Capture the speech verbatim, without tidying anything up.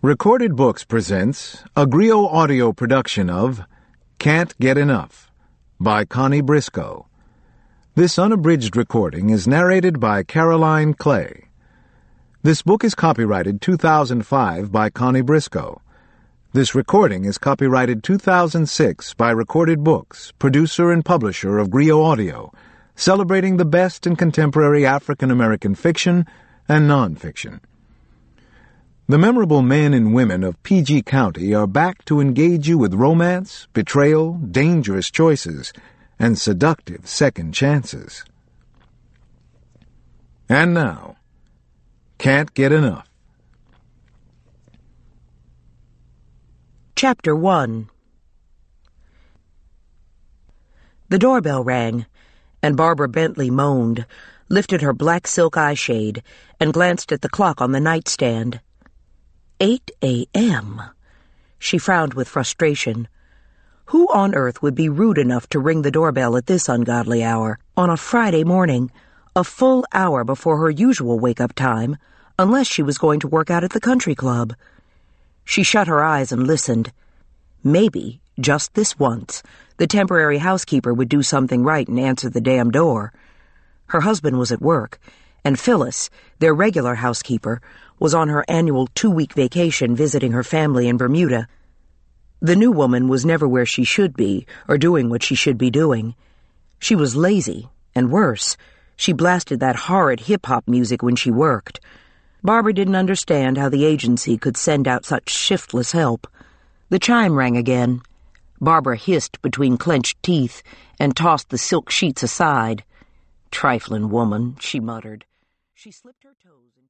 Recorded Books presents a Grio audio production of Can't Get Enough by Connie Briscoe. This unabridged recording is narrated by Caroline Clay. This book is copyrighted two thousand five by Connie Briscoe. This recording is copyrighted two thousand six by Recorded Books, producer and publisher of Grio Audio, celebrating the best in contemporary African American fiction and nonfiction. The memorable men and women of P G County are back to engage you with romance, betrayal, dangerous choices, and seductive second chances. And now, Can't Get Enough. Chapter one. The doorbell rang, and Barbara Bentley moaned, lifted her black silk eyeshade, and glanced at the clock on the nightstand. Eight a.m. She frowned with frustration. Who on earth would be rude enough to ring the doorbell at this ungodly hour, on a Friday morning, a full hour before her usual wake-up time, unless she was going to work out at the country club? She shut her eyes and listened. Maybe, just this once, the temporary housekeeper would do something right and answer the damn door. Her husband was at work, and Phyllis, their regular housekeeper, was on her annual two-week vacation visiting her family in Bermuda. The new woman was never where she should be, or doing what she should be doing. She was lazy, and worse, she blasted that horrid hip-hop music when she worked. Barbara didn't understand how the agency could send out such shiftless help. The chime rang again. Barbara hissed between clenched teeth and tossed the silk sheets aside. "Trifling woman," she muttered. She slipped her toes